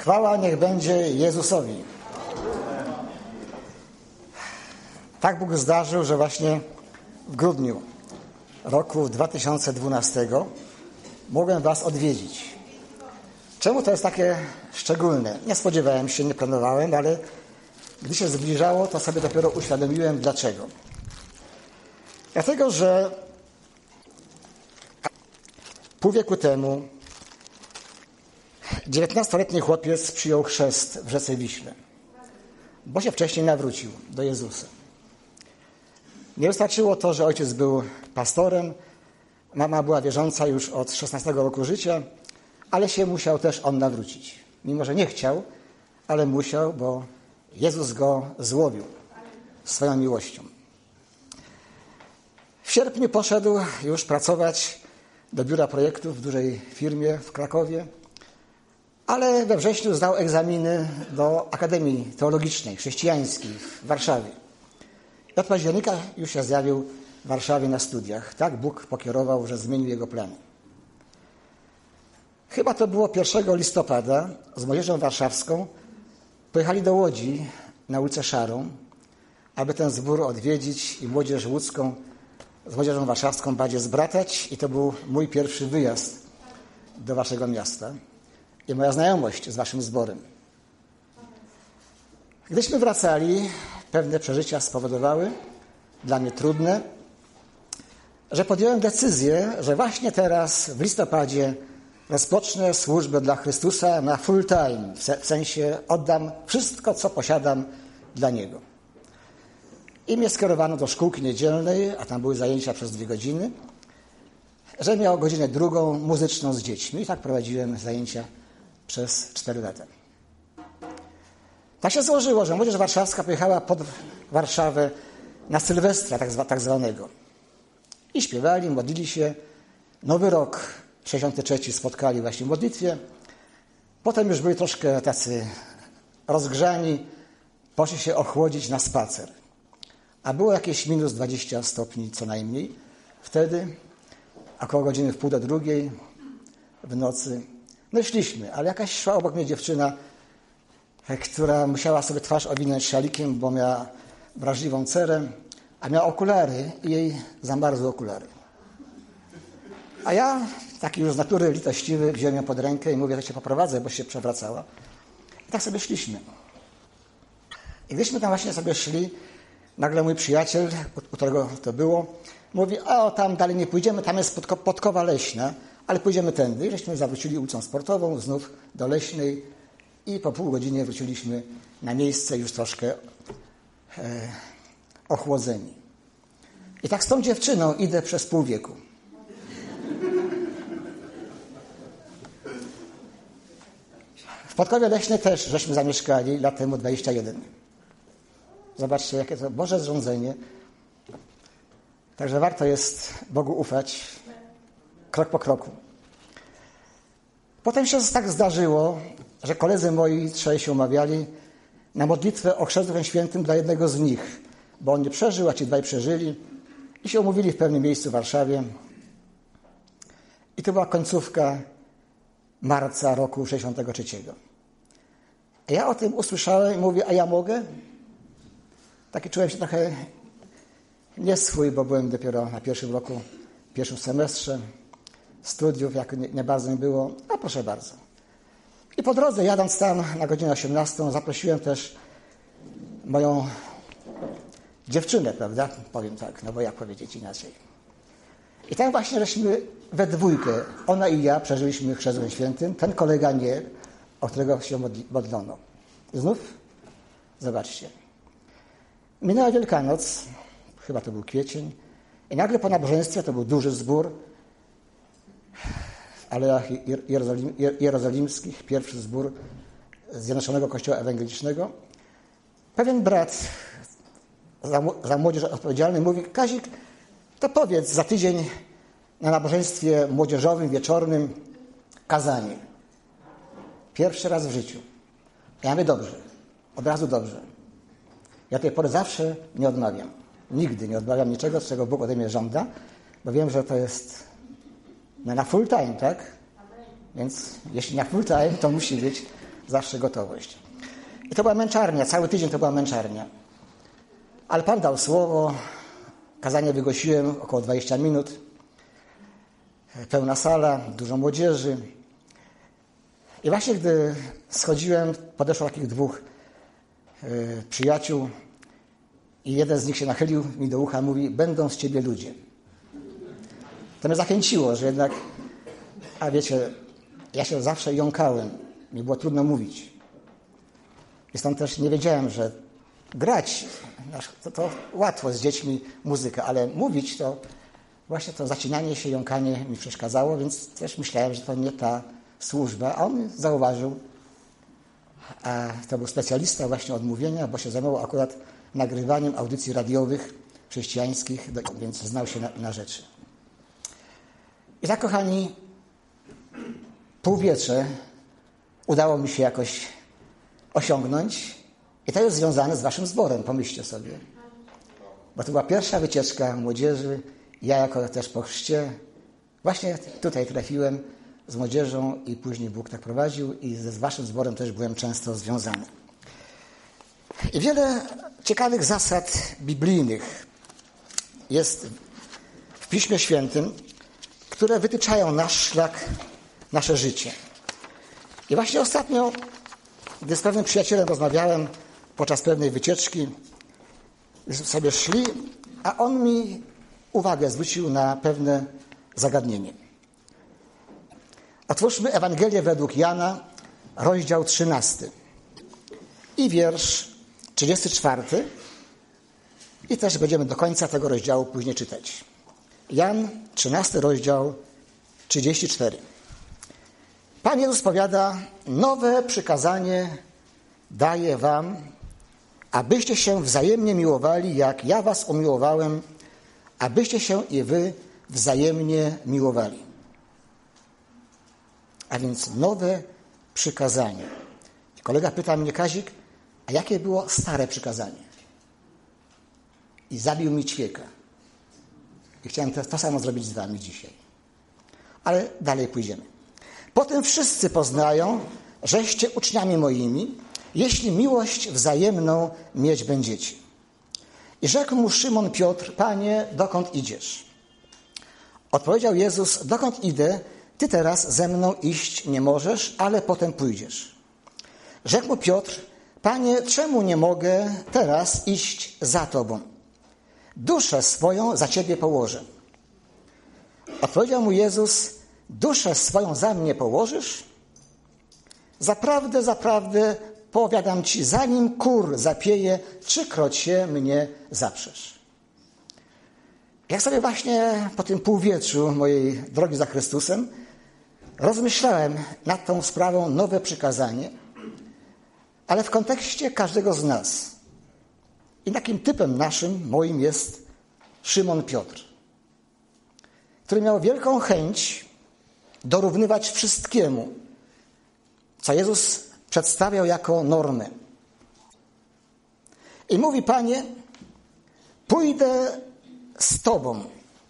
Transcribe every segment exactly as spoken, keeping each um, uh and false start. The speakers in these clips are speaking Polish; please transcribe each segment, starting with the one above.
Chwała niech będzie Jezusowi. Tak Bóg zdarzył, że właśnie w grudniu roku dwa tysiące dwunastego mogłem Was odwiedzić. Czemu to jest takie szczególne? Nie spodziewałem się, nie planowałem, ale gdy się zbliżało, to sobie dopiero uświadomiłem dlaczego. Dlatego, że pół wieku temu dziewiętnastoletni chłopiec przyjął chrzest w rzece Wiśle, bo się wcześniej nawrócił do Jezusa. Nie wystarczyło to, że ojciec był pastorem, mama była wierząca już od szesnastego roku życia, ale się musiał też on nawrócić. Mimo że nie chciał, ale musiał, bo Jezus go złowił swoją miłością. W sierpniu poszedł już pracować do biura projektów w dużej firmie w Krakowie, ale we wrześniu zdał egzaminy do Akademii Teologicznej Chrześcijańskiej w Warszawie. I od października już się zjawił w Warszawie na studiach. Tak Bóg pokierował, że zmienił jego plany. Chyba to było pierwszego listopada z młodzieżą warszawską pojechali do Łodzi na ulicę Szarą, aby ten zbór odwiedzić i młodzież łódzką z młodzieżą warszawską bardziej zbratać. I to był mój pierwszy wyjazd do waszego miasta i moja znajomość z waszym zborem. Gdyśmy wracali, pewne przeżycia spowodowały, dla mnie trudne, że podjąłem decyzję, że właśnie teraz w listopadzie rozpocznę służbę dla Chrystusa na full time, w sensie oddam wszystko, co posiadam dla Niego. I mnie skierowano do szkółki niedzielnej, a tam były zajęcia przez dwie godziny, że miał godzinę drugą muzyczną z dziećmi. I tak prowadziłem zajęcia przez cztery lata. Tak się złożyło, że młodzież warszawska pojechała pod Warszawę na Sylwestra tak, zwa, tak zwanego. I śpiewali, modlili się. Nowy rok sześćdziesiąty trzeci spotkali właśnie w modlitwie. Potem już byli troszkę tacy rozgrzani. Poszli się ochłodzić na spacer. A było jakieś minus dwadzieścia stopni co najmniej. Wtedy, około godziny w pół do drugiej w nocy, no szliśmy, ale jakaś szła obok mnie dziewczyna, która musiała sobie twarz owinąć szalikiem, bo miała wrażliwą cerę, a miała okulary i jej zamarzły okulary. A ja, taki już z natury litościwy, wziąłem ją pod rękę i mówię, że cię poprowadzę, bo się przewracała. I tak sobie szliśmy. I gdyśmy tam właśnie sobie szli, nagle mój przyjaciel, u którego to było, mówi, o tam dalej nie pójdziemy, tam jest podko- podkowa leśna, ale pójdziemy tędy. I żeśmy zawrócili ulicą Sportową, znów do Leśnej i po pół godzinie wróciliśmy na miejsce już troszkę e, ochłodzeni. I tak z tą dziewczyną idę przez pół wieku. W Podkowie Leśnej też żeśmy zamieszkali lat temu dwadzieścia jeden. Zobaczcie, jakie to Boże zrządzenie. Także warto jest Bogu ufać krok po kroku. Potem się tak zdarzyło, że koledzy moi trzej się umawiali na modlitwę o chrzest Duchem Świętym dla jednego z nich, bo on nie przeżył, a ci dwaj przeżyli i się umówili w pewnym miejscu w Warszawie. I to była końcówka marca roku sześćdziesiątego trzeciego. A ja o tym usłyszałem i mówię, a ja mogę? Taki czułem się trochę nieswój, bo byłem dopiero na pierwszym roku, pierwszym semestrze studiów, jak nie, nie bardzo mi było. A proszę bardzo. I po drodze, jadąc tam na godzinę osiemnastą, zaprosiłem też moją dziewczynę, prawda? Powiem tak, no bo jak powiedzieć inaczej. I tam właśnie żeśmy we dwójkę, ona i ja, przeżyliśmy chrzest Duchem Świętym. Ten kolega nie, o którego się modlono. Znów? Zobaczcie. Minęła Wielkanoc, chyba to był kwiecień, i nagle po nabożeństwie, to był duży zbór w Alejach Jerozolim, Jerozolimskich, pierwszy zbór Zjednoczonego Kościoła Ewangelicznego. Pewien brat za, za młodzież odpowiedzialny mówi, Kazik, to powiedz za tydzień na nabożeństwie młodzieżowym, wieczornym kazanie. Pierwszy raz w życiu. Ja mówię, dobrze, od razu dobrze. Ja tej pory zawsze nie odmawiam. Nigdy nie odmawiam niczego, z czego Bóg ode mnie żąda, bo wiem, że to jest na full time, tak? Więc jeśli na full time, to musi być zawsze gotowość. I to była męczarnia, cały tydzień to była męczarnia. Ale Pan dał słowo, kazanie wygłosiłem około dwadzieścia minut, pełna sala, dużo młodzieży. I właśnie gdy schodziłem, podeszło takich dwóch y, przyjaciół i jeden z nich się nachylił mi do ucha, mówi: będą z ciebie ludzie. To mnie zachęciło, że jednak, a wiecie, ja się zawsze jąkałem, mi było trudno mówić. I stąd też nie wiedziałem, że grać to, to łatwo z dziećmi muzykę, ale mówić to właśnie to zacinanie się, jąkanie mi przeszkadzało, więc też myślałem, że to nie ta służba. A on zauważył, a to był specjalista właśnie od mówienia, bo się zajmował akurat nagrywaniem audycji radiowych chrześcijańskich, więc znał się na, na rzeczy. I tak, kochani, półwiecze udało mi się jakoś osiągnąć i to jest związane z waszym zborem, pomyślcie sobie. Bo to była pierwsza wycieczka młodzieży, ja jako też po chrzcie właśnie tutaj trafiłem z młodzieżą i później Bóg tak prowadził i ze waszym zborem też byłem często związany. I wiele ciekawych zasad biblijnych jest w Piśmie Świętym, które wytyczają nasz szlak, nasze życie. I właśnie ostatnio, gdy z pewnym przyjacielem rozmawiałem podczas pewnej wycieczki, sobie szli, a on mi uwagę zwrócił na pewne zagadnienie. Otwórzmy Ewangelię według Jana, rozdział trzynasty i wiersz trzydziesty czwarty i też będziemy do końca tego rozdziału później czytać. Jan, trzynasty rozdział, trzydziesty czwarty. Pan Jezus powiada: nowe przykazanie daję wam, abyście się wzajemnie miłowali, jak ja was umiłowałem, abyście się i wy wzajemnie miłowali. A więc nowe przykazanie. Kolega pyta mnie: Kazik, a jakie było stare przykazanie? I zabił mi ćwieka. I chciałem to, to samo zrobić z wami dzisiaj. Ale dalej pójdziemy. Potem wszyscy poznają, żeście uczniami moimi, jeśli miłość wzajemną mieć będziecie. I rzekł mu Szymon Piotr: Panie, dokąd idziesz? Odpowiedział Jezus: dokąd idę, ty teraz ze mną iść nie możesz, ale potem pójdziesz. Rzekł mu Piotr: Panie, czemu nie mogę teraz iść za tobą? Duszę swoją za ciebie położę. Odpowiedział mu Jezus: duszę swoją za mnie położysz? Zaprawdę, zaprawdę powiadam ci, zanim kur zapieje, trzykroć się mnie zaprzesz. Jak sobie właśnie po tym półwieczu mojej drogi za Chrystusem rozmyślałem nad tą sprawą nowe przykazanie, ale w kontekście każdego z nas. I takim typem naszym, moim jest Szymon Piotr, który miał wielką chęć dorównywać wszystkiemu, co Jezus przedstawiał jako normę. I mówi: Panie, pójdę z Tobą,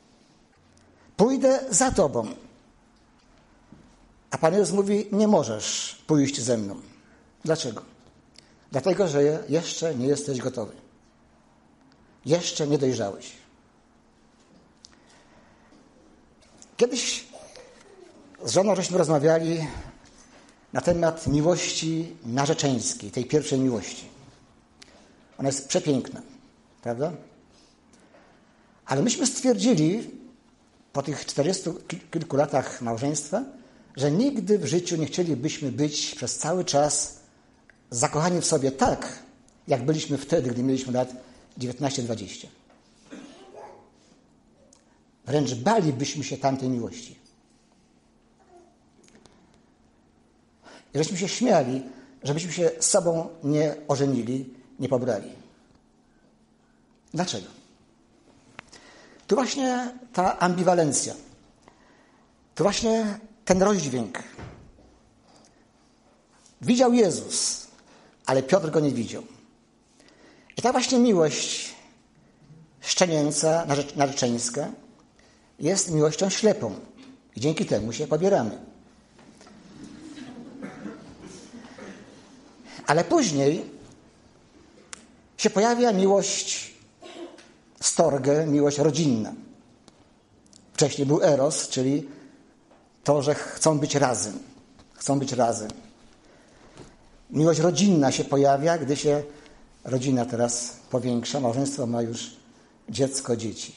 pójdę za Tobą. A Pan Jezus mówi: nie możesz pójść ze mną. Dlaczego? Dlatego, że jeszcze nie jesteś gotowy. Jeszcze nie dojrzałeś. Kiedyś z żoną żeśmy rozmawiali na temat miłości narzeczeńskiej, tej pierwszej miłości. Ona jest przepiękna, prawda? Ale myśmy stwierdzili po tych czterdziestu kilku latach małżeństwa, że nigdy w życiu nie chcielibyśmy być przez cały czas zakochani w sobie tak, jak byliśmy wtedy, gdy mieliśmy lat dziewiętnaście dwadzieścia. Wręcz balibyśmy się tamtej miłości. I żeśmy się śmiali, żebyśmy się z sobą nie ożenili, nie pobrali. Dlaczego? Tu właśnie ta ambiwalencja. Tu właśnie ten rozdźwięk. Widział Jezus, ale Piotr go nie widział. I ta właśnie miłość szczenięca, narzeczeńska jest miłością ślepą. I dzięki temu się pobieramy. Ale później się pojawia miłość storge, miłość rodzinna. Wcześniej był eros, czyli to, że chcą być razem. Chcą być razem. Miłość rodzinna się pojawia, gdy się rodzina teraz powiększa, małżeństwo ma już dziecko, dzieci.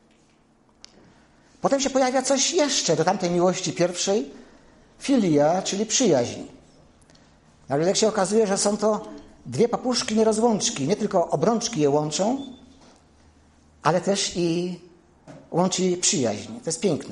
Potem się pojawia coś jeszcze do tamtej miłości pierwszej, filia, czyli przyjaźń. Nagle jak się okazuje, że są to dwie papuszki nierozłączki. Nie tylko obrączki je łączą, ale też i łączy je przyjaźń. To jest piękne.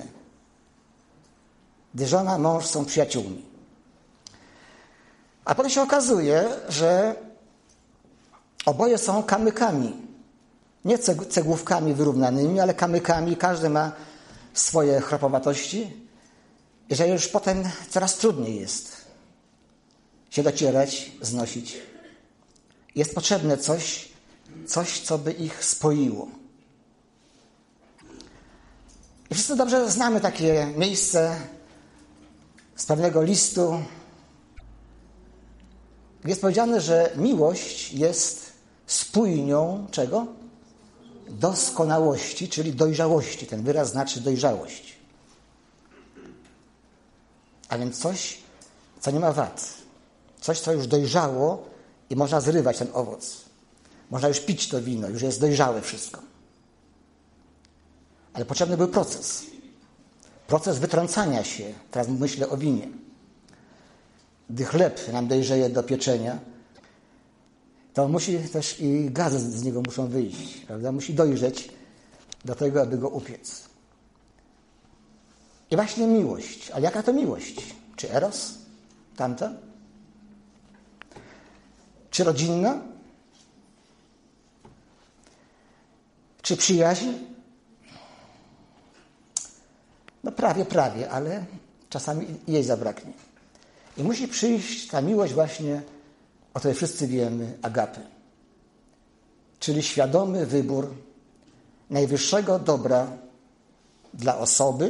Gdy żona, mąż są przyjaciółmi. A potem się okazuje, że oboje są kamykami. Nie cegłówkami wyrównanymi, ale kamykami. Każdy ma swoje chropowatości. I że już potem coraz trudniej jest się docierać, znosić. Jest potrzebne coś, coś, co by ich spoiło. I wszyscy dobrze znamy takie miejsce z pewnego listu, gdzie jest powiedziane, że miłość jest spójnią czego? Doskonałości, czyli dojrzałości. Ten wyraz znaczy dojrzałość. A więc coś, co nie ma wad. Coś, co już dojrzało i można zrywać ten owoc. Można już pić to wino, już jest dojrzałe wszystko. Ale potrzebny był proces. Proces wytrącania się. Teraz myślę o winie. Gdy chleb nam dojrzeje do pieczenia, to musi też i gazy z niego muszą wyjść. Prawda? Musi dojrzeć do tego, aby go upiec. I właśnie miłość. Ale jaka to miłość? Czy eros? Tamta? Czy rodzinna? Czy przyjaźń? No prawie, prawie, ale czasami jej zabraknie. I musi przyjść ta miłość właśnie, o której wszyscy wiemy, agape. Czyli świadomy wybór najwyższego dobra dla osoby,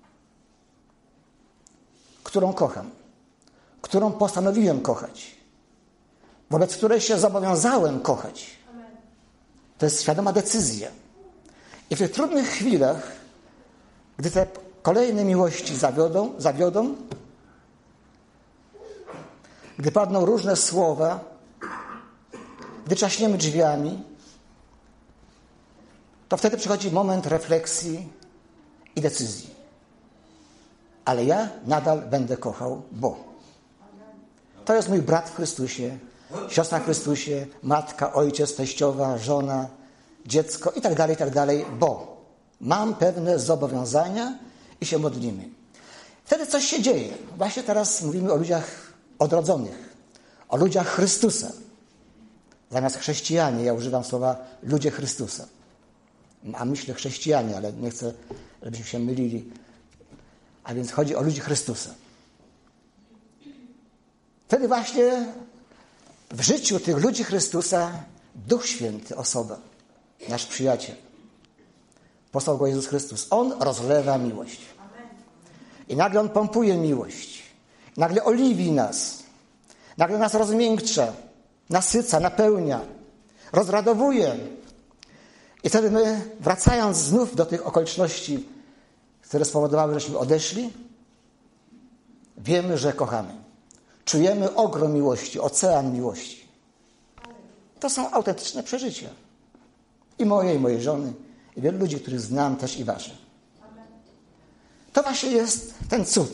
którą kocham, którą postanowiłem kochać, wobec której się zobowiązałem kochać. To jest świadoma decyzja. I w tych trudnych chwilach, gdy te kolejne miłości zawiodą, zawiodą, gdy padną różne słowa, gdy trzaśniemy drzwiami, to wtedy przychodzi moment refleksji i decyzji. Ale ja nadal będę kochał, bo to jest mój brat w Chrystusie, siostra w Chrystusie, matka, ojciec, teściowa, żona, dziecko i tak dalej, i tak dalej, bo mam pewne zobowiązania i się modlimy. Wtedy coś się dzieje. Właśnie teraz mówimy o ludziach odrodzonych, o ludziach Chrystusa. Zamiast chrześcijanie, ja używam słowa ludzie Chrystusa. A myślę chrześcijanie, ale nie chcę, żebyśmy się mylili. A więc chodzi o ludzi Chrystusa. Wtedy właśnie w życiu tych ludzi Chrystusa Duch Święty, osoba, nasz przyjaciel, posłał go Jezus Chrystus. On rozlewa miłość. I nagle On pompuje miłość. Nagle oliwi nas. Nagle nas rozmiękcza, nasyca, napełnia, rozradowuje. I wtedy my, wracając znów do tych okoliczności, które spowodowały, żeśmy odeszli, wiemy, że kochamy. Czujemy ogrom miłości, ocean miłości. To są autentyczne przeżycia. I moje, i mojej żony, i wielu ludzi, których znam też i wasze. To właśnie jest ten cud,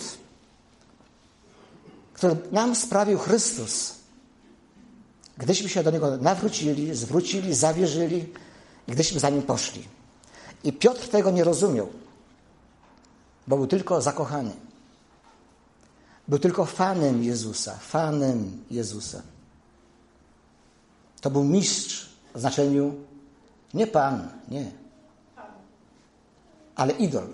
który nam sprawił Chrystus, gdyśmy się do Niego nawrócili, zwrócili, zawierzyli, gdyśmy za Nim poszli. I Piotr tego nie rozumiał, bo był tylko zakochany. Był tylko fanem Jezusa, fanem Jezusa. To był mistrz w znaczeniu nie Pan, nie, ale idol.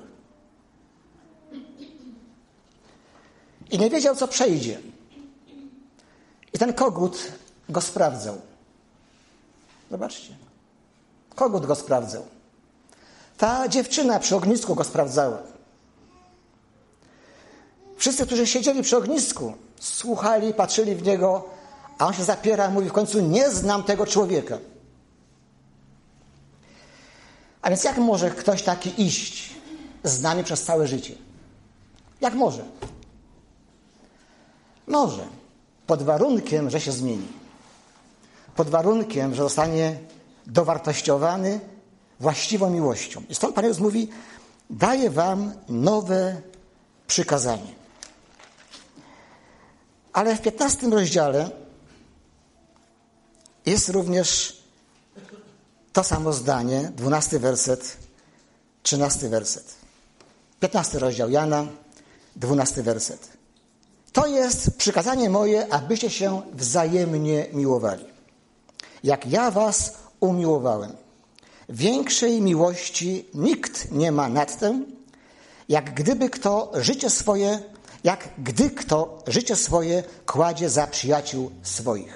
I nie wiedział, co przejdzie. I ten kogut go sprawdzał. Zobaczcie. Kogut go sprawdzał. Ta dziewczyna przy ognisku go sprawdzała. Wszyscy, którzy siedzieli przy ognisku, słuchali, patrzyli w niego, A on się zapiera, mówi w końcu, nie znam tego człowieka. A więc jak może ktoś taki iść z nami przez całe życie? Jak może? Może. Pod warunkiem, że się zmieni. Pod warunkiem, że zostanie dowartościowany właściwą miłością. I stąd Pan Jezus mówi, daję wam nowe przykazanie. Ale w piętnastym rozdziale jest również to samo zdanie, dwunasty werset, trzynasty werset. Piętnasty rozdział Jana, dwunasty werset. To jest przykazanie moje, abyście się wzajemnie miłowali. Jak ja was umiłowałem. Większej miłości nikt nie ma nad tym, jak gdyby kto życie swoje, jak gdy kto życie swoje kładzie za przyjaciół swoich.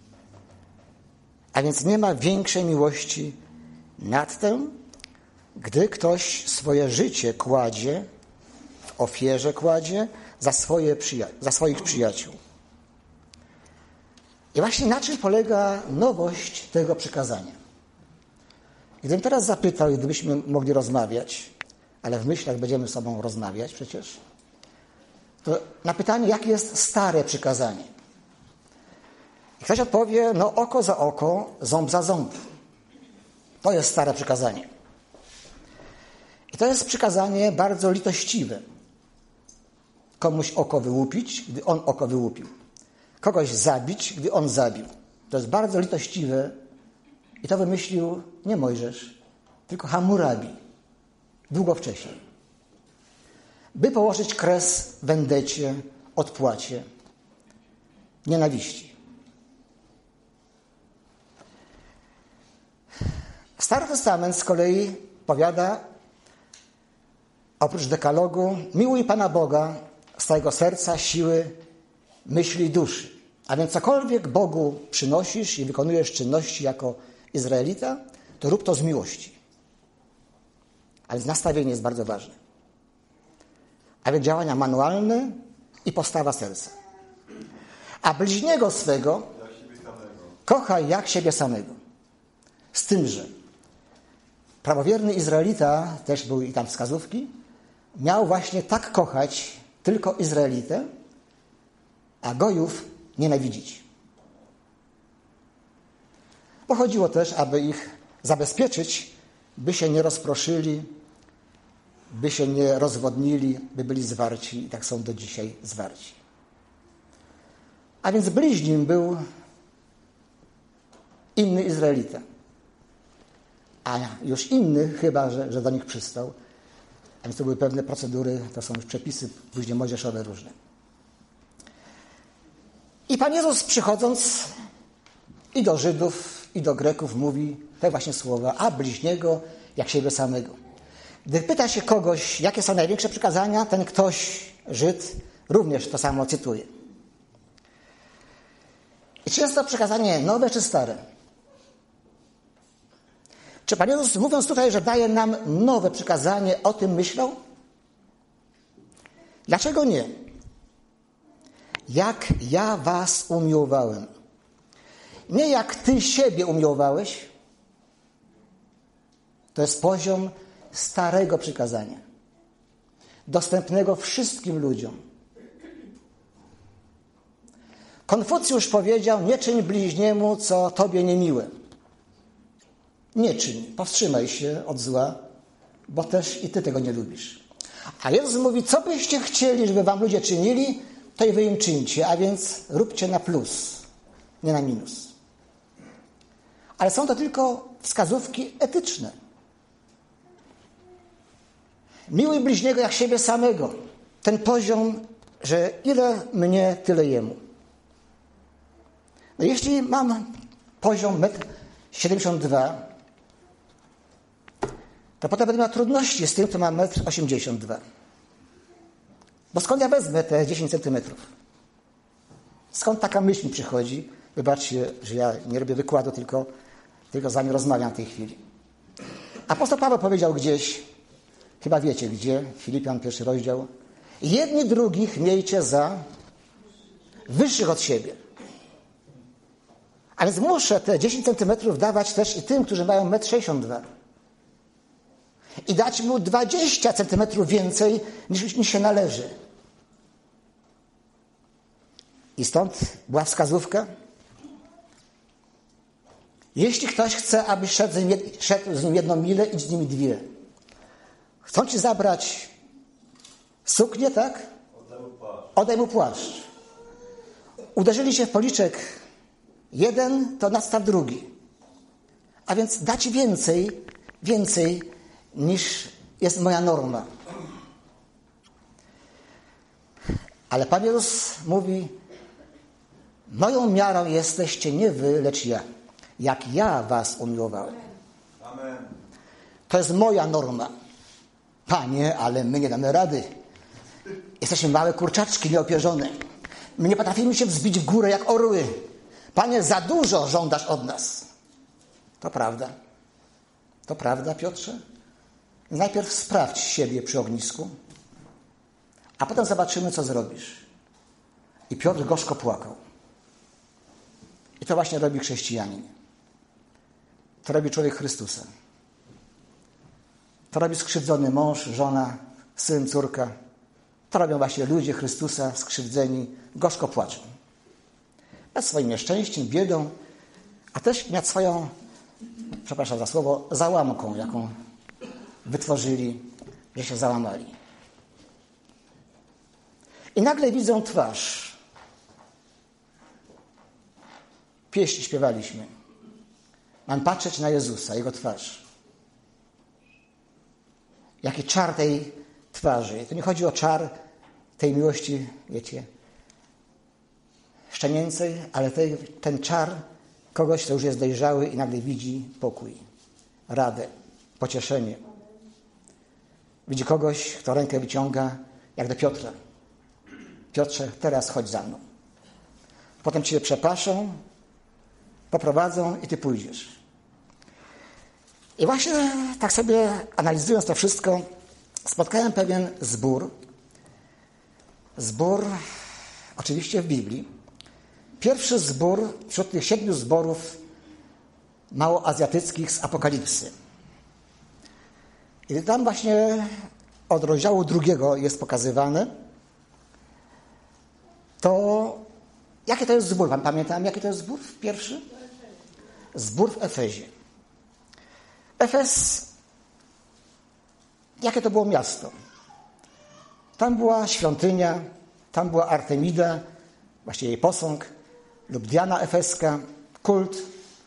A więc nie ma większej miłości nad tym, gdy ktoś swoje życie kładzie, w ofierze kładzie za, swoje przyja- za swoich przyjaciół. I właśnie na czym polega nowość tego przykazania? Gdybym teraz zapytał, i gdybyśmy mogli rozmawiać, ale w myślach będziemy z sobą rozmawiać przecież, to na pytanie, jakie jest stare przykazanie? I ktoś odpowie, no oko za oko, ząb za ząb. To jest stare przykazanie. I to jest przykazanie bardzo litościwe. Komuś oko wyłupić, gdy on oko wyłupił. Kogoś zabić, gdy on zabił. To jest bardzo litościwe i to wymyślił nie Mojżesz, tylko Hammurabi. Długo wcześniej. By położyć kres wendecie, odpłacie, nienawiści. Stary Testament z kolei powiada, oprócz dekalogu, miłuj Pana Boga z całego serca, siły, myśli i duszy. A więc cokolwiek Bogu przynosisz i wykonujesz czynności jako Izraelita, to rób to z miłości. A więc nastawienie jest bardzo ważne. A więc działania manualne i postawa serca. A bliźniego swego kochaj jak siebie samego. Z tym, że prawowierny Izraelita, też były i tam wskazówki, miał właśnie tak kochać tylko Izraelitę, a gojów nienawidzić. Bo chodziło też, aby ich zabezpieczyć, by się nie rozproszyli, by się nie rozwodnili, by byli zwarci i tak są do dzisiaj zwarci. A więc bliźnim był inny Izraelita. A już inny, chyba że, że do nich przystał. A więc to były pewne procedury, to są już przepisy później mojżeszowe różne. I Pan Jezus, przychodząc i do Żydów, i do Greków, mówi te właśnie słowa, a bliźniego jak siebie samego. Gdy pyta się kogoś, jakie są największe przykazania, ten ktoś, Żyd, również to samo cytuje. I czy jest to przykazanie nowe czy stare? Czy Pan Jezus, mówiąc tutaj, że daje nam nowe przykazanie, o tym myślał? Dlaczego nie? Jak ja was umiłowałem. Nie jak ty siebie umiłowałeś. To jest poziom starego przykazania. Dostępnego wszystkim ludziom. Konfucjusz powiedział, nie czyń bliźniemu, co tobie niemiłe. Nie czyń, powstrzymaj się od zła, bo też i ty tego nie lubisz. A Jezus mówi, co byście chcieli, żeby wam ludzie czynili, to i wy im czyńcie, a więc róbcie na plus, nie na minus. Ale są to tylko wskazówki etyczne. Miłuj bliźniego jak siebie samego. Ten poziom, że ile mnie, tyle jemu. No jeśli mam poziom metr siedemdziesiąt dwa, to potem będę miał trudności z tym, kto ma metr osiemdziesiąt dwa. Bo skąd ja wezmę te dziesięć centymetrów? Skąd taka myśl mi przychodzi? Wybaczcie, że ja nie robię wykładu, tylko, tylko z wami rozmawiam w tej chwili. Apostoł Paweł powiedział gdzieś, chyba wiecie gdzie, Filipian, pierwszy rozdział, jedni drugich miejcie za wyższych od siebie. A więc muszę te dziesięć centymetrów dawać też i tym, którzy mają metr sześćdziesiąt dwa. I dać mu dwadzieścia centymetrów więcej niż, niż się należy. I stąd była wskazówka. Jeśli ktoś chce, aby szedł z nim, szedł z nim jedną milę, idź z nimi dwie. Chcą ci zabrać suknię, tak? Oddaj mu płaszcz. Uderzyli się w policzek jeden, to nadstaw drugi. A więc dać więcej, więcej niż jest moja norma. Ale Pan Jezus mówi, moją miarą jesteście nie wy, lecz ja. Jak ja was umiłowałem. Amen. To jest moja norma. Panie, ale my nie damy rady. Jesteśmy małe kurczaczki nieopierzone. My nie potrafimy się wzbić w górę jak orły. Panie, za dużo żądasz od nas. To prawda. To prawda, Piotrze? Najpierw sprawdź siebie przy ognisku, a potem zobaczymy, co zrobisz. I Piotr gorzko płakał. I to właśnie robi chrześcijanin. To robi człowiek Chrystusa. To robi skrzywdzony mąż, żona, syn, córka. To robią właśnie ludzie Chrystusa skrzywdzeni, gorzko płaczą. Nad swoim nieszczęściem, biedą, a też nad swoją, przepraszam za słowo, załamką, jaką wytworzyli, że się załamali. I nagle widzą twarz. Pieśń śpiewaliśmy. Mam patrzeć na Jezusa, Jego twarz. Jaki czar tej twarzy. To nie chodzi o czar tej miłości, wiecie, szczenięcej, ale tej, ten czar kogoś, kto już jest dojrzały i nagle widzi pokój, radę, pocieszenie. Widzi kogoś, kto rękę wyciąga, jak do Piotra. Piotrze, teraz chodź za mną. Potem cię przepaszą, poprowadzą i ty pójdziesz. I właśnie tak sobie analizując to wszystko, spotkałem pewien zbór. Zbór oczywiście w Biblii. Pierwszy zbór wśród tych siedmiu zborów małoazjatyckich z Apokalipsy. I tam właśnie od rozdziału drugiego jest pokazywane to, jaki to jest zbór. Pan pamiętam, jaki to jest zbór pierwszy? Zbór w Efezie. Efes, jakie to było miasto? Tam była świątynia, tam była Artemida, właściwie jej posąg, lub Diana Efeska, kult.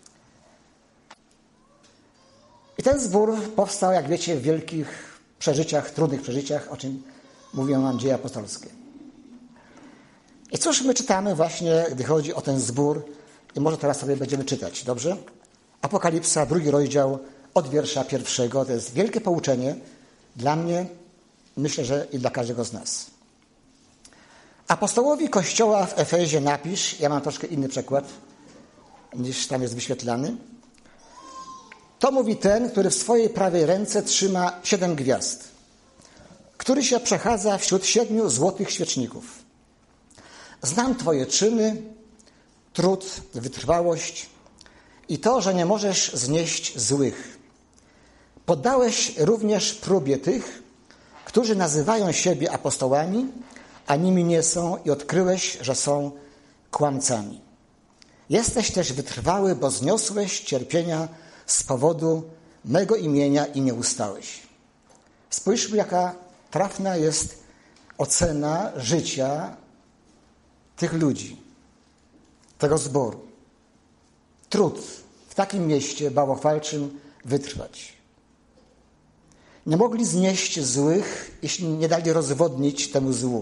I ten zbór powstał, jak wiecie, w wielkich przeżyciach, trudnych przeżyciach, o czym mówią nam dzieje apostolskie. I cóż my czytamy właśnie, gdy chodzi o ten zbór, i może teraz sobie będziemy czytać, dobrze? Apokalipsa, drugi rozdział, od wiersza pierwszego. To jest wielkie pouczenie dla mnie, myślę, że i dla każdego z nas. Apostołowi Kościoła w Efezie napisz, ja mam troszkę inny przekład, niż tam jest wyświetlany. To mówi ten, który w swojej prawej ręce trzyma siedem gwiazd, który się przechadza wśród siedmiu złotych świeczników. Znam twoje czyny, trud, wytrwałość i to, że nie możesz znieść złych. Poddałeś również próbie tych, którzy nazywają siebie apostołami, a nimi nie są, i odkryłeś, że są kłamcami. Jesteś też wytrwały, bo zniosłeś cierpienia z powodu mego imienia i nie ustałeś. Spójrzmy, jaka trafna jest ocena życia tych ludzi, tego zboru. Trud w takim mieście bałwochwalczym wytrwać. Nie mogli znieść złych, jeśli nie dali rozwodnić temu złu.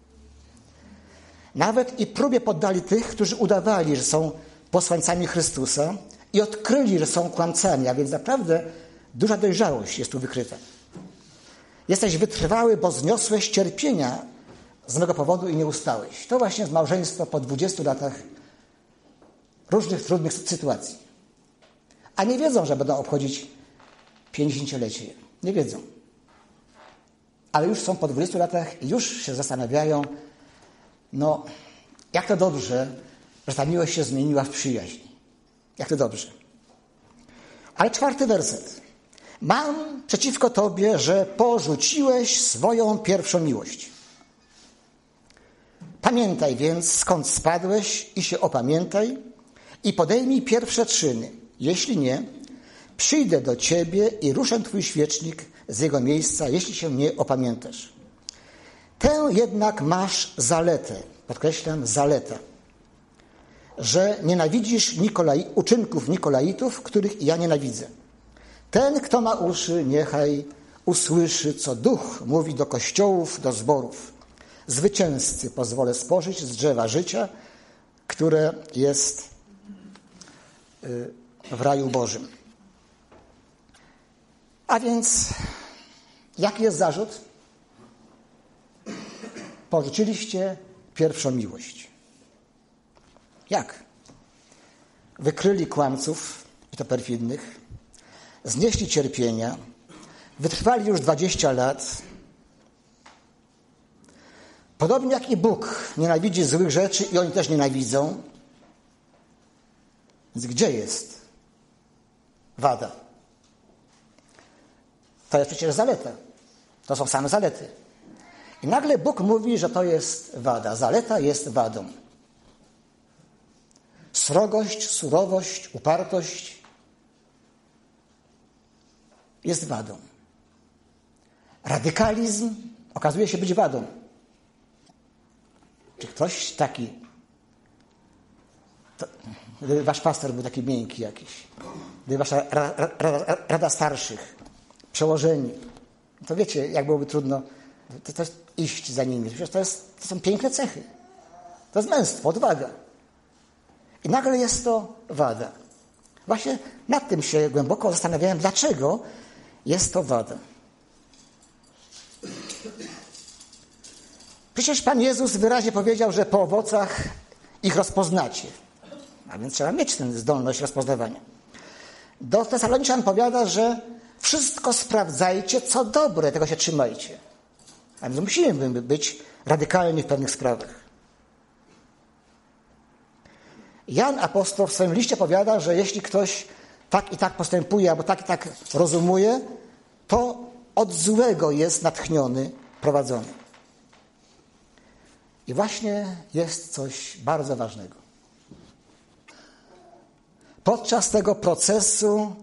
Nawet i próbie poddali tych, którzy udawali, że są posłańcami Chrystusa i odkryli, że są kłamcami, a więc naprawdę duża dojrzałość jest tu wykryta. Jesteś wytrwały, bo zniosłeś cierpienia z mego powodu i nie ustałeś. To właśnie jest małżeństwo po dwudziestu latach różnych trudnych sytuacji. A nie wiedzą, że będą obchodzić pięćdziesięciolecie. Nie wiedzą. Ale już są po dwudziestu latach i już się zastanawiają, no jak to dobrze, że ta miłość się zmieniła w przyjaźń. Jak to dobrze. Ale czwarty werset. Mam przeciwko tobie, że porzuciłeś swoją pierwszą miłość. Pamiętaj więc, skąd spadłeś i się opamiętaj i podejmij pierwsze czyny. Jeśli nie, przyjdę do ciebie i ruszę twój świecznik z jego miejsca, jeśli się nie opamiętasz. Tę jednak masz zaletę, podkreślam zaletę, że nienawidzisz Nikolai, uczynków Nikolaitów, których ja nienawidzę. Ten, kto ma uszy, niechaj usłyszy, co Duch mówi do kościołów, do zborów. Zwycięzcy pozwolę spożyć z drzewa życia, które jest w raju Bożym. A więc, jaki jest zarzut? Porzuciliście pierwszą miłość. Jak? Wykryli kłamców, i to perfidnych, znieśli cierpienia, wytrwali już dwadzieścia lat. Podobnie jak i Bóg nienawidzi złych rzeczy i oni też nienawidzą. Więc gdzie jest wada? To jest przecież zaleta. To są same zalety. I nagle Bóg mówi, że to jest wada. Zaleta jest wadą. Srogość, surowość, upartość jest wadą. Radykalizm okazuje się być wadą. Czy ktoś taki, to, gdyby wasz pastor był taki miękki jakiś, gdyby wasza ra, ra, ra, rada starszych, przełożeni, to wiecie, jak byłoby trudno to, to jest iść za nimi. Przecież to, jest, to są piękne cechy. To jest męstwo, odwaga. I nagle jest to wada. Właśnie nad tym się głęboko zastanawiałem, dlaczego jest to wada. Przecież Pan Jezus wyraźnie powiedział, że po owocach ich rozpoznacie. A więc trzeba mieć tę zdolność rozpoznawania. Do Tesaloniczan powiada, że wszystko sprawdzajcie, co dobre, tego się trzymajcie. A więc musimy być radykalni w pewnych sprawach. Jan apostoł w swoim liście powiada, że jeśli ktoś tak i tak postępuje, albo tak i tak rozumuje, to od złego jest natchniony, prowadzony. I właśnie jest coś bardzo ważnego. Podczas tego procesu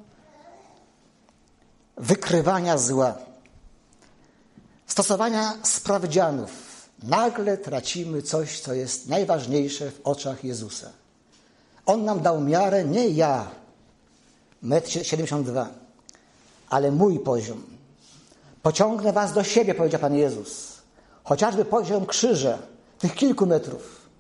wykrywania zła, stosowania sprawdzianów, nagle tracimy coś, co jest najważniejsze w oczach Jezusa. On nam dał miarę, nie ja, metr siedemdziesiąt dwa, ale mój poziom. Pociągnę was do siebie, powiedział Pan Jezus. Chociażby poziom krzyża, tych kilku metrów.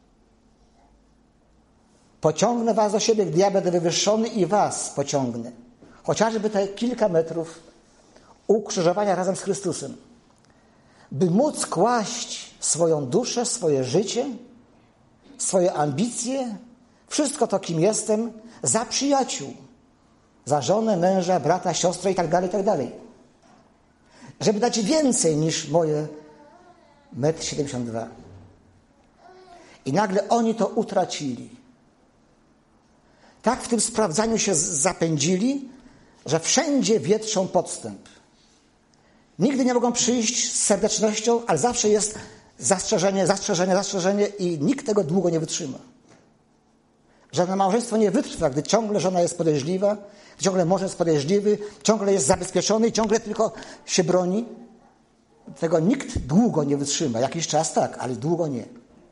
Pociągnę was do siebie, gdy ja będę wywyższony i was pociągnę. Chociażby te kilka metrów ukrzyżowania razem z Chrystusem. By móc kłaść swoją duszę, swoje życie, swoje ambicje, wszystko to, kim jestem, za przyjaciół, za żonę, męża, brata, siostrę i tak dalej, i tak dalej. Żeby dać więcej niż moje metr siedemdziesiąt dwa. I nagle oni to utracili. Tak w tym sprawdzaniu się zapędzili, że wszędzie wietrzą podstęp. Nigdy nie mogą przyjść z serdecznością, ale zawsze jest zastrzeżenie, zastrzeżenie, zastrzeżenie i nikt tego długo nie wytrzyma. Żadne małżeństwo nie wytrwa, gdy ciągle żona jest podejrzliwa, ciągle mąż jest podejrzliwy, ciągle jest zabezpieczony i ciągle tylko się broni. Tego nikt długo nie wytrzyma. Jakiś czas tak, ale długo nie.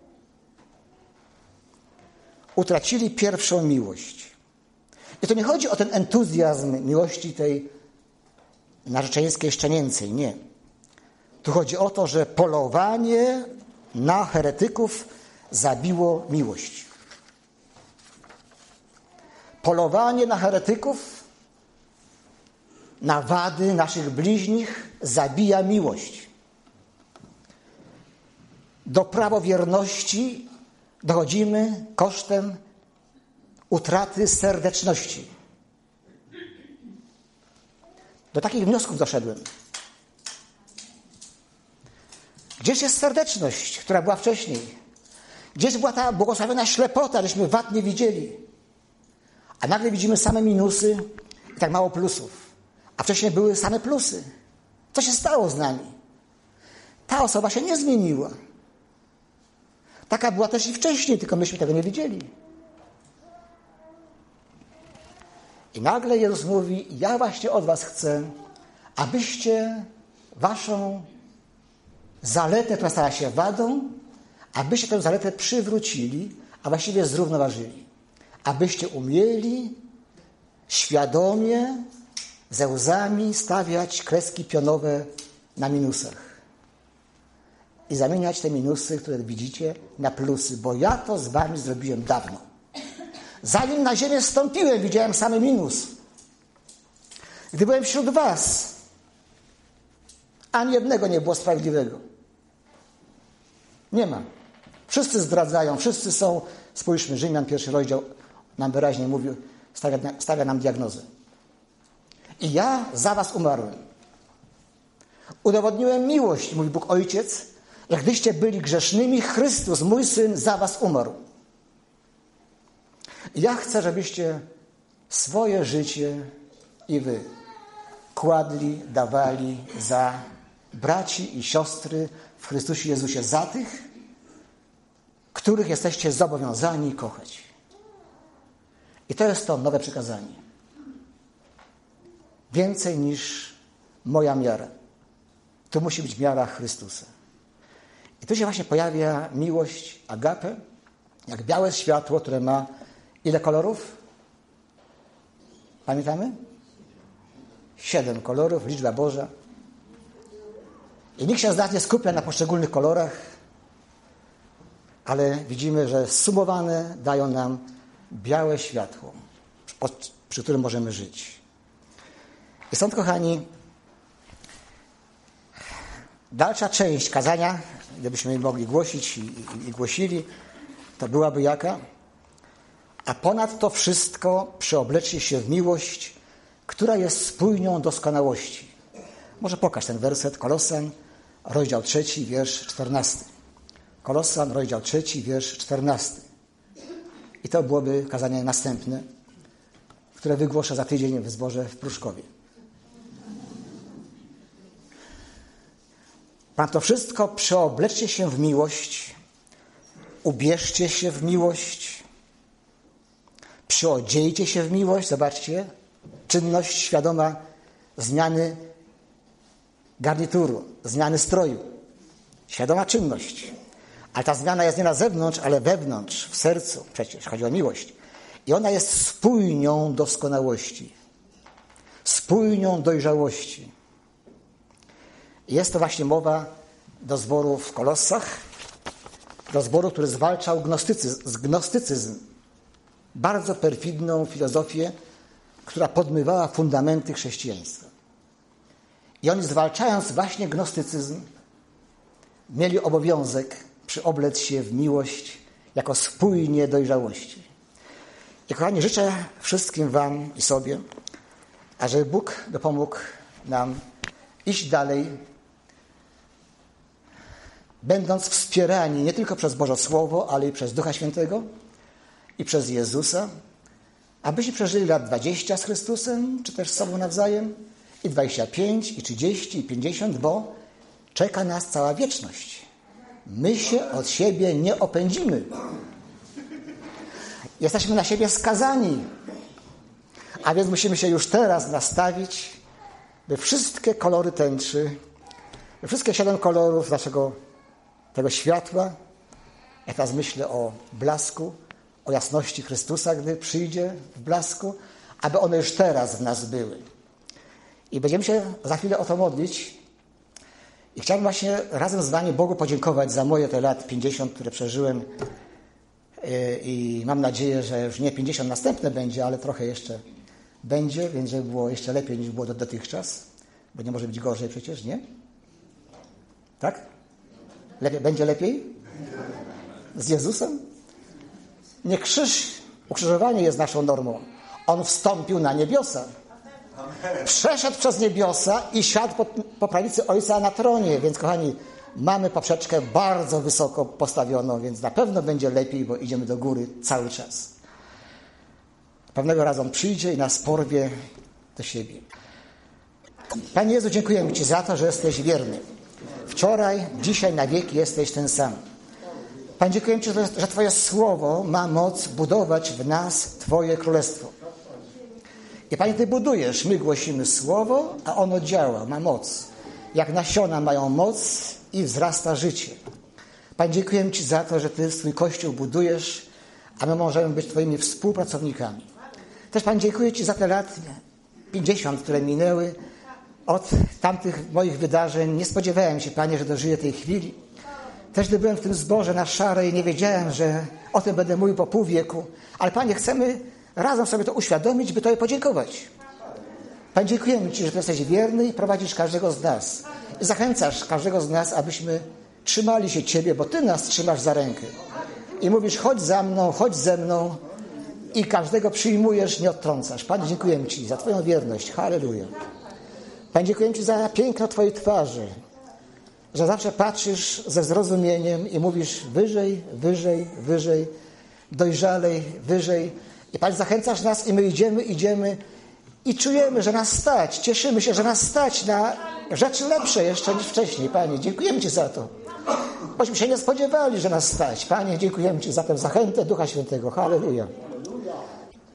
Utracili pierwszą miłość. I to nie chodzi o ten entuzjazm miłości tej narzeczeńskiej, szczenięcej. Nie. Tu chodzi o to, że polowanie na heretyków zabiło miłość. Polowanie na heretyków, na wady naszych bliźnich zabija miłość. Do prawowierności dochodzimy kosztem utraty serdeczności. Do takich wniosków doszedłem. Gdzież jest serdeczność, która była wcześniej? Gdzież była ta błogosławiona ślepota, żeśmy wad nie widzieli? A nagle widzimy same minusy i tak mało plusów. A wcześniej były same plusy. Co się stało z nami? Ta osoba się nie zmieniła. Taka była też i wcześniej, tylko myśmy tego nie widzieli. I nagle Jezus mówi, ja właśnie od was chcę, abyście waszą zaletę, która stała się wadą, abyście tę zaletę przywrócili, a właściwie zrównoważyli. Abyście umieli świadomie, ze łzami stawiać kreski pionowe na minusach. I zamieniać te minusy, które widzicie, na plusy, bo ja to z wami zrobiłem dawno. Zanim na ziemię wstąpiłem, widziałem samy minus. Gdy byłem wśród was, ani jednego nie było sprawiedliwego. Nie ma. Wszyscy zdradzają, wszyscy są, spójrzmy, Rzymian, pierwszy rozdział nam wyraźnie mówił, stawia, stawia nam diagnozę. I ja za was umarłem. Udowodniłem miłość, mówi Bóg Ojciec, jak gdyście byli grzesznymi, Chrystus, mój Syn, za was umarł. I ja chcę, żebyście swoje życie i wy kładli, dawali za braci i siostry w Chrystusie Jezusie, za tych, których jesteście zobowiązani kochać. I to jest to nowe przykazanie. Więcej niż moja miara. Tu musi być miara Chrystusa. I tu się właśnie pojawia miłość agape, jak białe światło, które ma ile kolorów? Pamiętamy? Siedem kolorów, liczba Boża. I nikt się z nas nie skupia na poszczególnych kolorach, ale widzimy, że sumowane dają nam białe światło, przy którym możemy żyć. I stąd, kochani, dalsza część kazania, gdybyśmy mogli głosić i, i, i głosili, to byłaby jaka? A ponad to wszystko przeobleczcie się w miłość, która jest spójnią doskonałości. Może pokaż ten werset, Kolosan, rozdział trzeci, wiersz czternasty. Kolosan, rozdział trzeci, wiersz czternasty. I to byłoby kazanie następne, które wygłoszę za tydzień w zborze w Pruszkowie. Ponad to wszystko przeobleczcie się w miłość, ubierzcie się w miłość, przyodziejcie się w miłość. Zobaczcie, czynność świadoma zmiany garnituru, zmiany stroju. Świadoma czynność. Ale ta zmiana jest nie na zewnątrz, ale wewnątrz, w sercu. Przecież chodzi o miłość. I ona jest spójnią doskonałości. Spójnią dojrzałości. I jest to właśnie mowa do zboru w Kolossach, do zboru, który zwalczał gnostycyzm, gnostycyzm. Bardzo perfidną filozofię, która podmywała fundamenty chrześcijaństwa. I oni, zwalczając właśnie gnostycyzm, mieli obowiązek przyoblec się w miłość jako spójnie dojrzałości. I kochani, życzę wszystkim wam i sobie, ażeby Bóg dopomógł nam iść dalej, będąc wspierani nie tylko przez Boże Słowo, ale i przez Ducha Świętego i przez Jezusa, abyśmy przeżyli lat dwadzieścia z Chrystusem, czy też z sobą nawzajem, i dwadzieścia pięć, i trzydzieści, i pięćdziesiąt, bo czeka nas cała wieczność. My się od siebie nie opędzimy. Jesteśmy na siebie skazani. A więc musimy się już teraz nastawić, by wszystkie kolory tęczy, by wszystkie siedem kolorów naszego tego światła, ja teraz myślę o blasku, o jasności Chrystusa, gdy przyjdzie w blasku, aby one już teraz w nas były. I będziemy się za chwilę o to modlić. I chciałbym właśnie razem z wami Bogu podziękować za moje te lat pięćdziesiąt, które przeżyłem. I mam nadzieję, że już nie pięćdziesiąt następne będzie, ale trochę jeszcze będzie, więc żeby było jeszcze lepiej niż było dotychczas. Bo nie może być gorzej przecież, nie? Tak? Lepiej, będzie lepiej? Z Jezusem? Nie krzyż, ukrzyżowanie jest naszą normą. On wstąpił na niebiosa. Przeszedł przez niebiosa i siadł po, po prawicy Ojca na tronie. Więc, kochani, mamy poprzeczkę bardzo wysoko postawioną, więc na pewno będzie lepiej, bo idziemy do góry cały czas. pewnego razu On przyjdzie i nas porwie do siebie. Panie Jezu, dziękujemy Ci za to, że jesteś wierny. Wczoraj, dzisiaj, na wieki jesteś ten sam. Panie, dziękuję Ci, że Twoje Słowo ma moc budować w nas Twoje Królestwo. I Panie, Ty budujesz, my głosimy Słowo, a ono działa, ma moc. Jak nasiona mają moc i wzrasta życie. Panie, dziękuję Ci za to, że Ty swój Kościół budujesz, a my możemy być Twoimi współpracownikami. Też, Panie, dziękuję Ci za te lat pięćdziesiąt, które minęły od tamtych moich wydarzeń. Nie spodziewałem się, Panie, że dożyję tej chwili. Też gdy byłem w tym zborze na Szarej, nie wiedziałem, że o tym będę mówił po pół wieku. Ale Panie, chcemy razem sobie to uświadomić, by Tobie podziękować. Panie, dziękujemy Ci, że Ty jesteś wierny i prowadzisz każdego z nas. I zachęcasz każdego z nas, abyśmy trzymali się Ciebie, bo Ty nas trzymasz za rękę. I mówisz, chodź za mną, chodź ze mną i każdego przyjmujesz, nie odtrącasz. Panie, dziękujemy Ci za Twoją wierność. Halleluja. Panie, dziękujemy Ci za piękno Twojej twarzy, że zawsze patrzysz ze zrozumieniem i mówisz wyżej, wyżej, wyżej, dojrzalej, wyżej. I Panie, zachęcasz nas i my idziemy, idziemy i czujemy, że nas stać. Cieszymy się, że nas stać na rzeczy lepsze jeszcze niż wcześniej. Panie, dziękujemy Ci za to. Bośmy się nie spodziewali, że nas stać. Panie, dziękujemy Ci za tę zachętę Ducha Świętego. Halleluja.